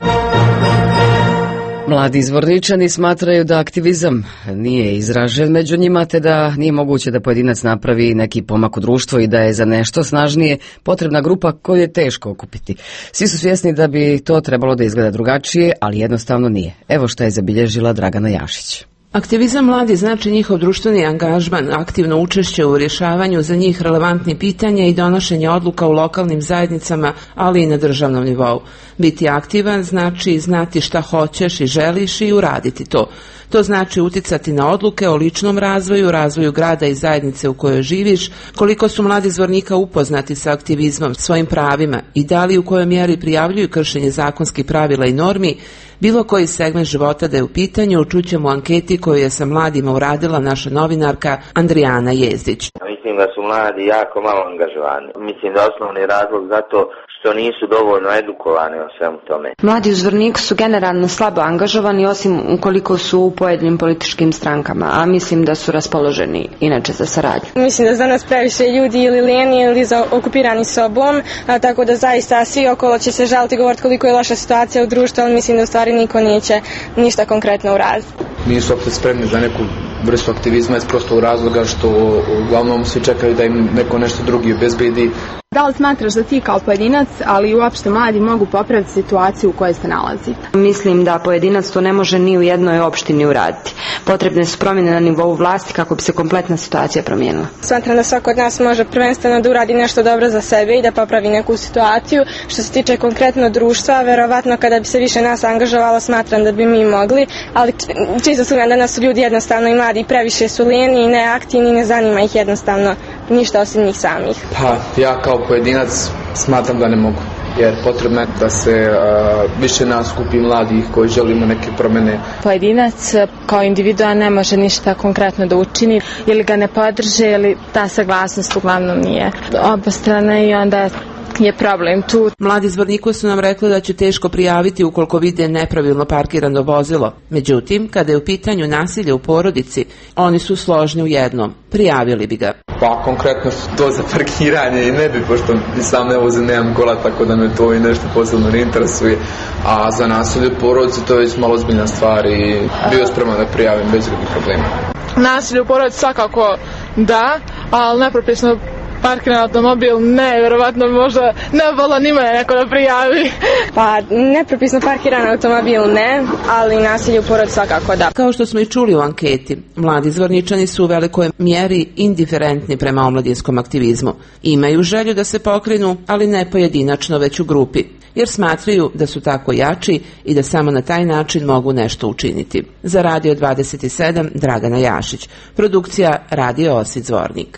Mladi Zvorničani smatraju da aktivizam nije izražen među njima, te da nije moguće da pojedinac napravi neki pomak u društvu i da je za nešto snažnije potrebna grupa koju je teško okupiti. Svi su svjesni da bi to trebalo da izgleda drugačije, ali jednostavno nije. Evo što je zabilježila Dragana Jašić. Aktivizam mladi znači njihov društveni angažman, aktivno učešće u rješavanju za njih relevantnih pitanja i donošenje odluka u lokalnim zajednicama, ali i na državnom nivou. Biti aktivan znači znati šta hoćeš i želiš i uraditi to. To znači uticati na odluke o ličnom razvoju, razvoju grada i zajednice u kojoj živiš, koliko su mladi Zvornika upoznati sa aktivizmom, svojim pravima i da li u kojoj mjeri prijavljuju kršenje zakonskih pravila i normi, bilo koji segment života da je u pitanju, čućemo u anketi koju je sa mladima uradila naša novinarka Andrijana Jezdić. Mislim da su mladi jako malo angažovani. Mislim da je osnovni razlog zato što nisu dovoljno edukovani o svemu tome. Mladi u Zvorniku su generalno slabo angažovani, osim ukoliko su u pojedinim političkim strankama, a mislim da su raspoloženi inače za saradnju. Mislim da za nas previše ljudi ili lijeni ili okupirani sobom, tako da zaista svi okolo će se žaliti govoriti koliko je loša situacija u društvu, ali mislim da u stvari niko neće ništa konkretno uraditi. Nisu opet spremni za neku vrstu aktivizma iz prostog razloga što uglavnom svi čekaju da im neko nešto drugi obezbedi. Da li smatraš da ti kao pojedinac, ali i uopšte mladi mogu popraviti situaciju u kojoj se nalazi? Mislim da pojedinac to ne može ni u jednoj opštini uraditi. Potrebne su promjene na nivou vlasti kako bi se kompletna situacija promijenila. Smatram da svako od nas može prvenstveno da uradi nešto dobro za sebe i da popravi neku situaciju. Što se tiče konkretno društva, verovatno kada bi se više nas angažovalo, smatram da bi mi mogli, ali čisto sumnjam da nas su ljudi jednostavno i mladi previše su lijeni i neaktivni i ne zanima ih jednostavno ništa osim njih samih. Pa ja kao pojedinac smatram da ne mogu, jer potrebno je da se više nas skupi mladih koji želimo neke promjene. Pojedinac kao individua ne može ništa konkretno da učini, ili ga ne podrže, ili ta saglasnost uglavnom nije obostrana i onda je problem tu. Mladi Zvorniku su nam rekli da će teško prijaviti ukoliko vide nepravilno parkirano vozilo. Međutim, kada je u pitanju nasilje u porodici, oni su složni u jednom. Prijavili bi ga. Pa konkretno to za parkiranje i ne bi, pošto ni sam ne vozim, nemam kola, tako da me to i nešto posebno ne interesuje. A za nasilje u porodici to je već malo ozbiljna stvar i bio spreman da prijavim bez drugih problema. Nasilje u porodici svakako da, ali nepropisno parkiran automobil ne, vjerovatno možda ne volo nima neko da prijavi. Pa nepropisno parkiran automobil ne, ali nasilje u porodici svakako da. Kao što smo i čuli u anketi, mladi Zvorničani su u velikoj mjeri indiferentni prema omladinskom aktivizmu. Imaju želju da se pokrenu, ali ne pojedinačno, već u grupi, jer smatraju da su tako jači i da samo na taj način mogu nešto učiniti. Za Radio 27, Dragana Jašić. Produkcija Radio Osit Zvornik.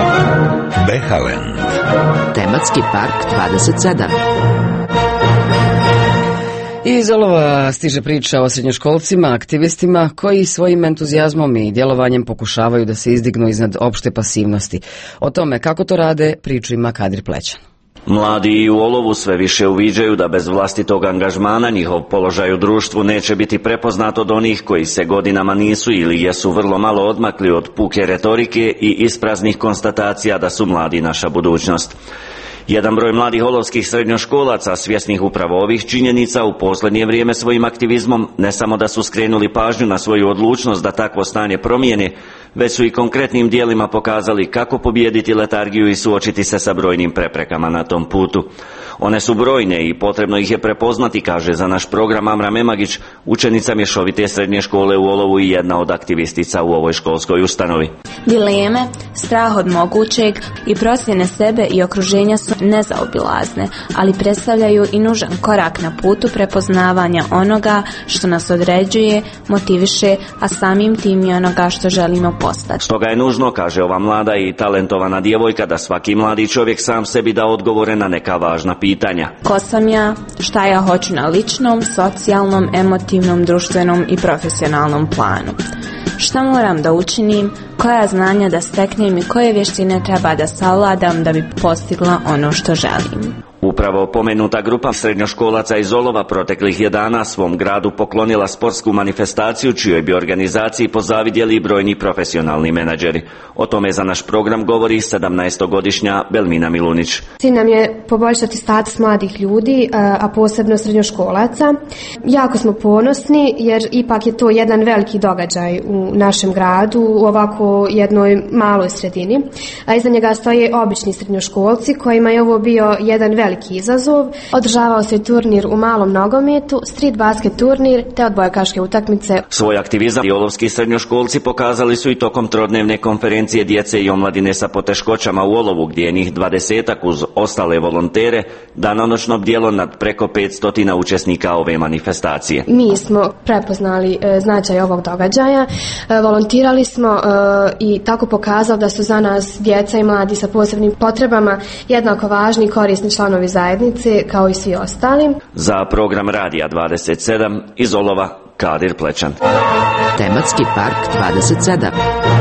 Behalend. Tematski park 27. Iz Olova stiže priča o srednjoškolcima, aktivistima koji svojim entuzijazmom i djelovanjem pokušavaju da se izdignu iznad opšte pasivnosti. O tome kako to rade priču ima Kadir Plećan. Mladi i u Olovu sve više uviđaju da bez vlastitog angažmana njihov položaj u društvu neće biti prepoznat od onih koji se godinama nisu ili jesu vrlo malo odmakli od puke retorike i ispraznih konstatacija da su mladi naša budućnost. Jedan broj mladih olovskih srednjoškolaca, svjesnih upravo ovih činjenica, u posljednje vrijeme svojim aktivizmom ne samo da su skrenuli pažnju na svoju odlučnost da takvo stanje promijene, već su i konkretnim dijelima pokazali kako pobijediti letargiju i suočiti se sa brojnim preprekama na tom putu. One su brojne i potrebno ih je prepoznati, kaže za naš program Amra Memagić, učenica mješovite srednje škole u Olovu i jedna od aktivistica u ovoj školskoj ustanovi. Dileme, strah od mogućeg i procjene sebe i okruženja su nezaobilazne, ali predstavljaju i nužan korak na putu prepoznavanja onoga što nas određuje, motiviše, a samim tim i onoga što želimo postati. Stoga je nužno, kaže ova mlada i talentovana djevojka, da svaki mladi čovjek sam sebi da odgovore na neka važna pitanja. Ko sam ja, šta ja hoću na ličnom, socijalnom, emotivnom, društvenom i profesionalnom planu. Šta moram da učinim, koja znanja da steknem i koje vještine treba da savladam da bi postigla ono što želim. Upravo pomenuta grupa srednjoškolaca iz Olova proteklih je dana svom gradu poklonila sportsku manifestaciju čijoj bi organizaciji pozavidjeli brojni profesionalni menadžeri. O tome za naš program govori 17-godišnja Belmina Milunić. Cilj nam je poboljšati status mladih ljudi, a posebno srednjoškolaca. Jako smo ponosni jer ipak je to jedan veliki događaj u našem gradu, u ovako jednoj maloj sredini. A iza njega stoje obični srednjoškolci kojima je ovo bio jedan veliki izazov. Održavao se turnir u malom nogometu, street basket turnir te odbojkaške utakmice. Svoj aktivizam i olovski srednjoškolci pokazali su i tokom trodnevne konferencije djece i omladine sa poteškoćama u Olovu, gdje je njih 20 uz ostale volontere danonoćno bdjelo nad preko 500 učesnika ove manifestacije. Mi smo prepoznali značaj ovog događaja, volontirali smo i tako pokazali da su za nas djeca i mladi sa posebnim potrebama jednako važni i korisni članovi zajednice kao i svi ostali. Za program Radija 27 iz Olova, Kadir Plečan. Tematski park 27.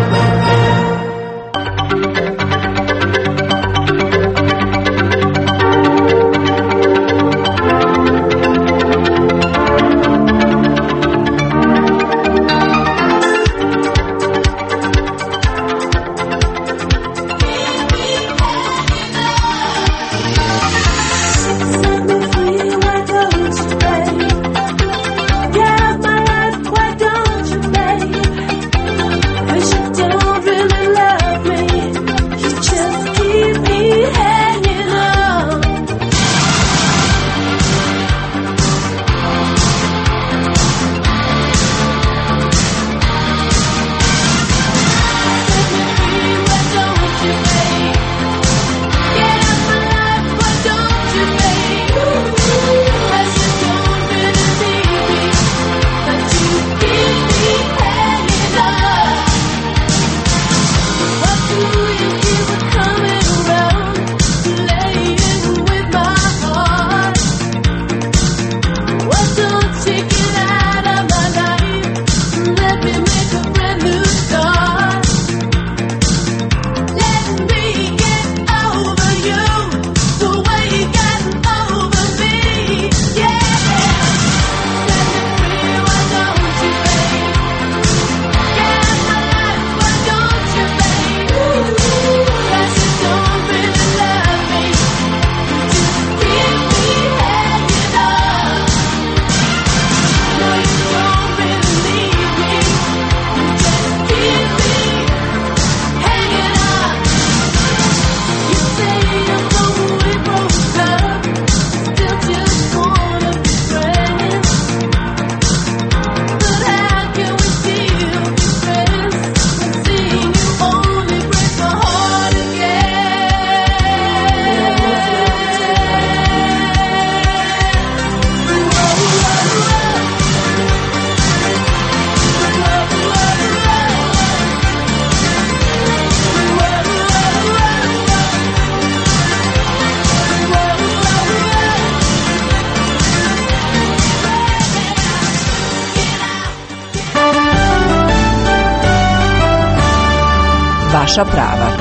Vaša prava.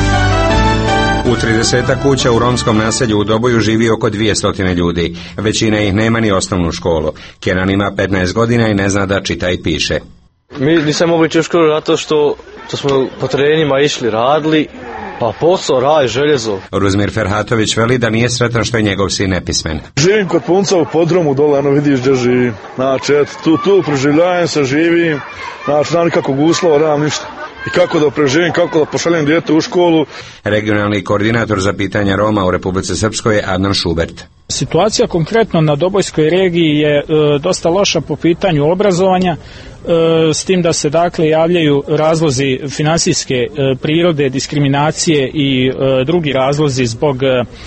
U 30 kuća u romskom naselju u Doboju živi oko 200 ljudi. Većina ih nema ni osnovnu školu. Kenan ima 15 godina i ne zna da čita i piše. Mi nisam mogli ići u školu zato što smo po terenima išli, radili, pa posao, raj, željezo. Ruzmir Ferhatović veli da nije sretan što je njegov sin nepismen. Živim kod punca u podromu dole, ano vidiš gdje živim. Znači, tu preživljajem se, živim, znači, znam nikakvog uslova, nemam ništa. I kako da preživim, kako da pošaljem dijete u školu. Regionalni koordinator za pitanja Roma u Republici Srpskoj je Adnan Šubert. Situacija konkretno na Dobojskoj regiji je dosta loša po pitanju obrazovanja, s tim da se dakle javljaju razlozi financijske prirode, diskriminacije i drugi razlozi zbog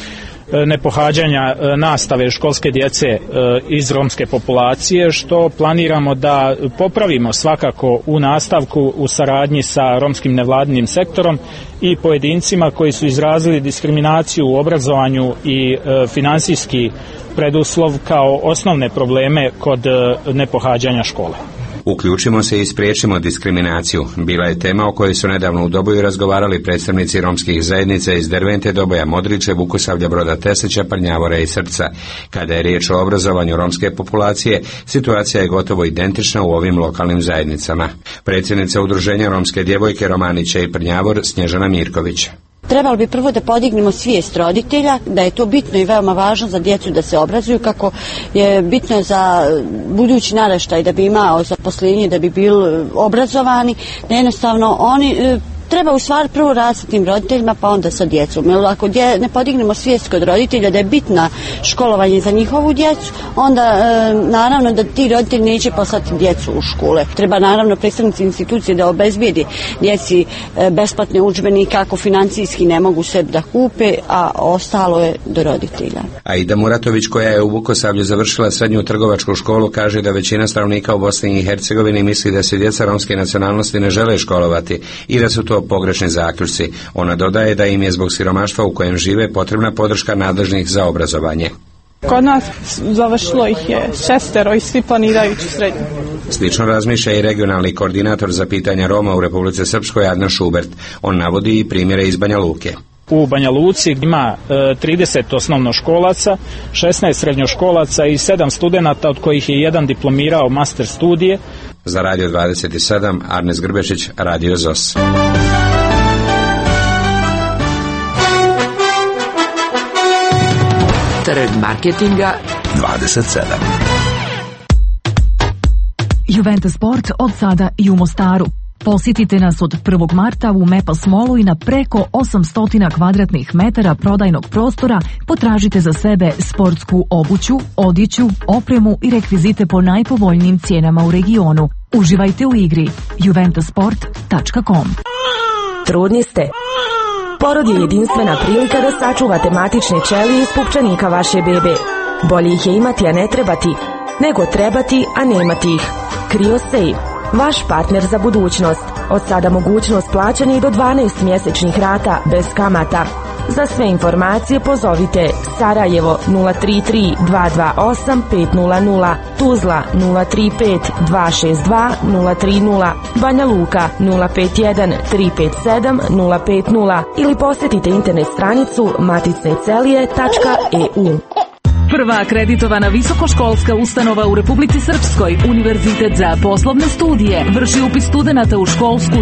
nepohađanja nastave školske djece iz romske populacije, što planiramo da popravimo svakako u nastavku u saradnji sa romskim nevladinim sektorom i pojedincima koji su izrazili diskriminaciju u obrazovanju i finansijski preduslov kao osnovne probleme kod nepohađanja škole. Uključimo se i spriječimo diskriminaciju. Bila je tema o kojoj su nedavno u Doboju razgovarali predstavnici romskih zajednica iz Dervente, Doboja, Modriče, Vukosavlja, Broda Teseća, Prnjavora i Srpca. Kada je riječ o obrazovanju romske populacije, situacija je gotovo identična u ovim lokalnim zajednicama. Predsjednica Udruženja romske djevojke Romanića i Prnjavor, Snježana Mirković. Trebalo bi prvo da podignemo svijest roditelja, da je to bitno i veoma važno za djecu da se obrazuju, kako je bitno za budući naraštaj da bi imao zaposlenje, da bi bili obrazovani, da jednostavno oni treba u stvari prvo raditi sa tim roditeljima, pa onda sa djecom. Jer ako ne podignemo svijest kod roditelja da je bitna školovanje za njihovu djecu, onda naravno da ti roditelji neće poslati djecu u škole. Treba naravno predstavnici institucije da obezbijedi djeci besplatne udžbenike ako financijski ne mogu sebi da kupe, a ostalo je do roditelja. Aida Muratović, koja je u Vukosavlju završila srednju trgovačku školu, kaže da većina stanovnika u Bosni i Hercegovini misli da se djeca romske nacionalnosti ne žele školovati i da su to pogrešni zaključci. Ona dodaje da im je zbog siromaštva u kojem žive potrebna podrška nadležnih za obrazovanje. Kod nas završilo ih je 6 i svi planiraju ići u srednju. Slično razmišlja i regionalni koordinator za pitanja Roma u Republici Srpskoj Adnan Šubert. On navodi i primjere iz Banja Luke. U Banja Luci ima 30 osnovnoškolaca, 16 srednjoškolaca i 7 studenata, od kojih je jedan diplomirao master studije. Za Radio 27, Arnes Grbešić, Radio ZOS. Trg marketinga 27. Juventus Sport od sada i u Mostaru. Posjetite nas od 1. marta u Mepas Mallu i na preko 800 kvadratnih metara prodajnog prostora potražite za sebe sportsku obuću, odjeću, opremu i rekvizite po najpovoljnijim cijenama u regionu. Uživajte u igri. juventusport.com. Trudni ste? Porod je jedinstvena prilika da sačuvate matične ćelije iz pupčanika vaše bebe. Bolje ih je imati, a ne trebati, nego trebati, a nemati ih. CryoSafe. Vaš partner za budućnost. Od sada mogućnost plaćanja i do 12 mjesečnih rata bez kamata. Za sve informacije pozovite Sarajevo 033 228 500, Tuzla 035 262 030, Banja Luka 051 357 050 ili posjetite internet stranicu maticnecelije.eu. Prva akreditovana visokoškolska ustanova u Republici Srpskoj, Univerzitet za poslovne studije, vrši upis studenata u školsku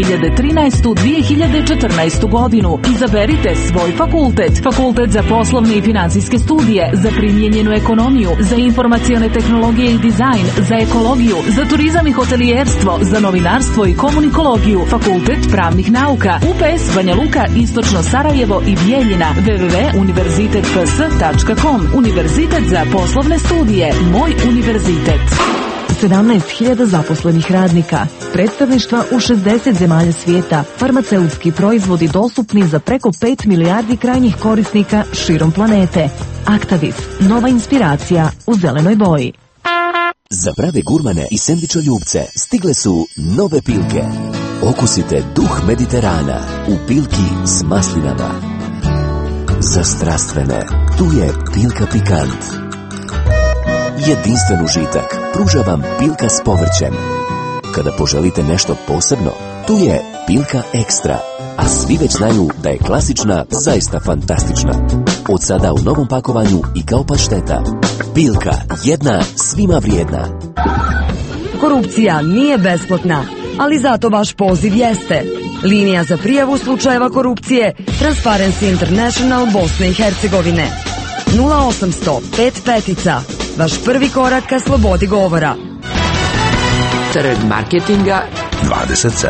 2013-2014 godinu. Izaberite svoj fakultet. Fakultet za poslovne i financijske studije, za primijenjenu ekonomiju, za informacione tehnologije i dizajn, za ekologiju, za turizam i hotelijerstvo, za novinarstvo i komunikologiju. Fakultet pravnih nauka. UPS Banja Luka, Istočno Sarajevo i Bijeljina. www.univerzitetps.com. Univerzitet za poslovne studije. Moj univerzitet. 17.000 zaposlenih radnika, predstavništva u 60 zemalja svijeta, farmaceutski proizvodi dostupni za preko 5 milijardi krajnjih korisnika širom planete. Actavis, nova inspiracija u zelenoj boji. Za prave gurmane i sendvičoljubce stigle su nove pilke. Okusite duh Mediterana u pilki s maslinama. Za strastvene, tu je Pilka Pikant. Jedinstven užitak pruža vam Pilka s povrćem. Kada poželite nešto posebno, tu je Pilka Ekstra. A svi već znaju da je klasična zaista fantastična. Od sada u novom pakovanju i kao pašteta. Pilka, jedna svima vrijedna. Korupcija nije besplatna, ali zato vaš poziv jeste. Linija za prijavu slučajeva korupcije Transparency International Bosne i Hercegovine. 0800 55. Vaš prvi korak ka slobodi govora. Trg marketinga 27.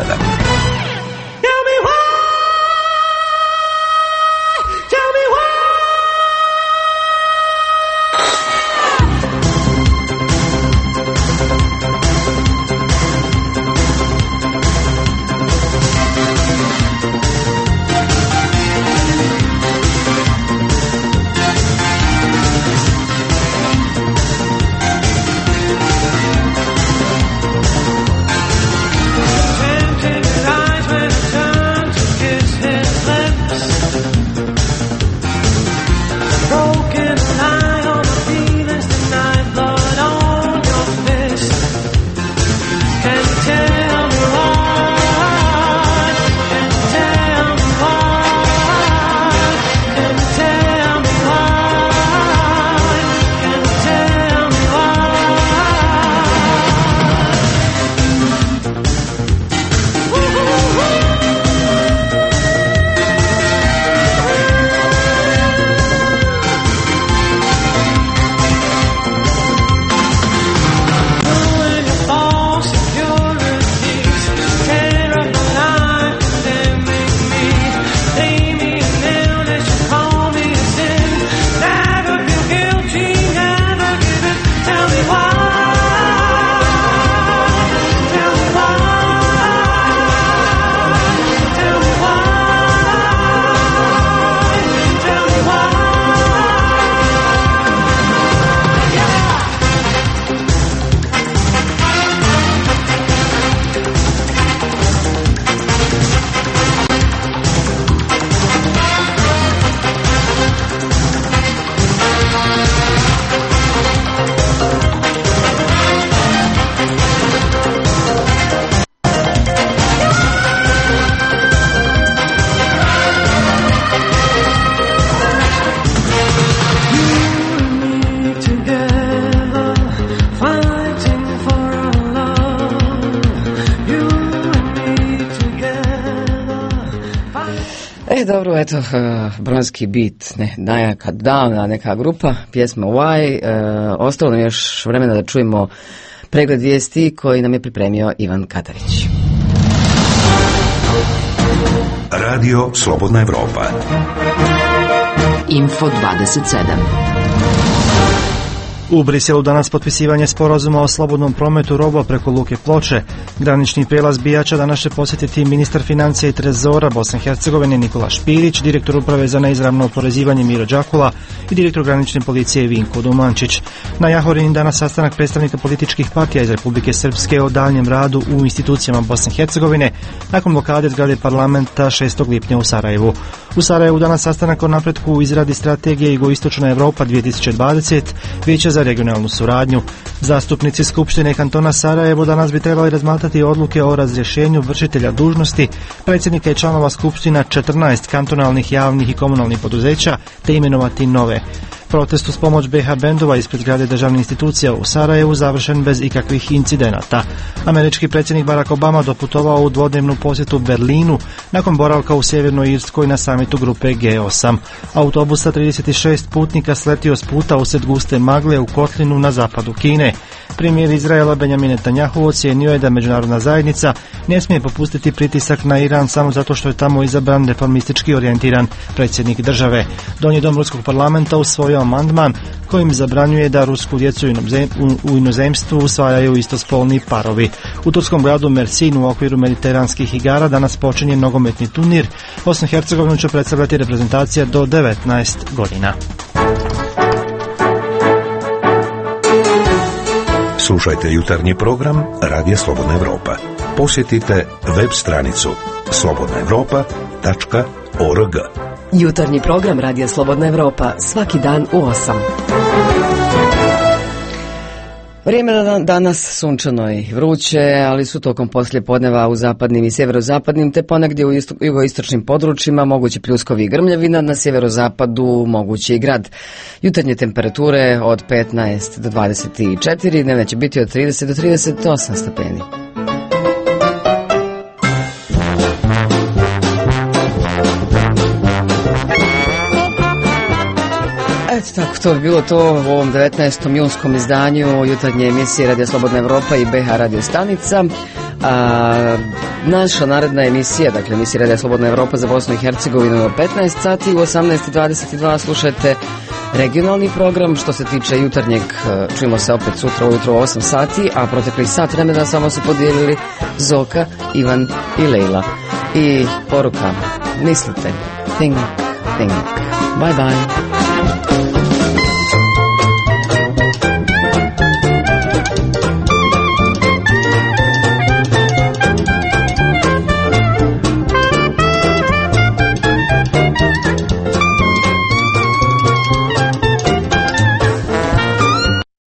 Evo, eto, bronski beat, najaka davna neka grupa, pjesma Why. Ostalo nam još vremena da čujemo pregled vijesti koji nam je pripremio Ivan Katarić. Radio Slobodna Evropa. Info 27. U Briselu danas potpisivanje sporazuma o slobodnom prometu roba preko luke Ploče. Granični prijelaz Bijača danas će posjetiti ministar financija i trezora Bosne i Hercegovine Nikola Špirić, direktor uprave za neizravno oporezivanje Miro Đakula i direktor granične policije Vinko Dumančić. Na Jahorini danas sastanak predstavnika političkih partija iz Republike Srpske o daljem radu u institucijama Bosne i Hercegovine nakon blokade zgrade parlamenta 6. lipnja u Sarajevu. U Sarajevu danas sastanak o napretku u izradi strategije Jugoistočna Evropa 2020, Vijeća za regionalnu suradnju. Zastupnici Skupštine kantona Sarajevo danas bi trebali razmatrati odluke o razrješenju vršitelja dužnosti, predsjednika i članova Skupština 14 kantonalnih javnih i komunalnih poduzeća te imenovati nove. Protest uz pomoć BH bendova ispred zgrade državnih institucija u Sarajevu završen bez ikakvih incidenata. Američki predsjednik Barack Obama doputovao u dvodnevnu posjetu Berlinu nakon boravka u Sjevernoj Irskoj na samitu grupe G8. Autobus sa 36 putnika sletio s puta usred guste magle u kotlinu na zapadu Kine. Premijer Izraela Benjamin Netanjahu ocijenio je da međunarodna zajednica ne smije popustiti pritisak na Iran samo zato što je tamo izabran reformistički orijentiran predsjednik države. Donji dom ruskog parlamenta usvojio amandman kojim zabranjuje da rusku djecu u inozemstvu usvajaju istospolni parovi. U turskom gradu Mersin u okviru mediteranskih igara danas počinje nogometni turnir. Bosnu i Hercegovinu će predstavljati reprezentacija do 19 godina. Slušajte jutarnji program Radija Slobodna Evropa. Posjetite web stranicu slobodnaevropa.org. Jutarnji program Radija Slobodna Evropa svaki dan u 8. Vrijeme danas sunčano i vruće, ali su tokom poslijepodneva u zapadnim i sjeverozapadnim te ponegdje u jugoistočnim područjima mogući pljuskovi i grmljavina, na sjeverozapadu mogući i grad. Jutarnje temperature od 15 do 24, dnevne će biti od 30 do 38 stepeni. Eto tako, to bi bilo to u ovom 19. junskom izdanju jutarnje emisije Radija Slobodna Evropa i BH Radio stanica. Naša naredna emisija, dakle emisija Radija Slobodna Evropa za Bosnu i Hercegovinu u 15 sati, u 18:22 slušajte regionalni program. Što se tiče jutarnjeg, čujemo se opet sutra ujutro u 8 sati, a proteklih sat vremena samo su podijelili Zoka, Ivan i Lejla. I poruka, mislite, think. Bye bye.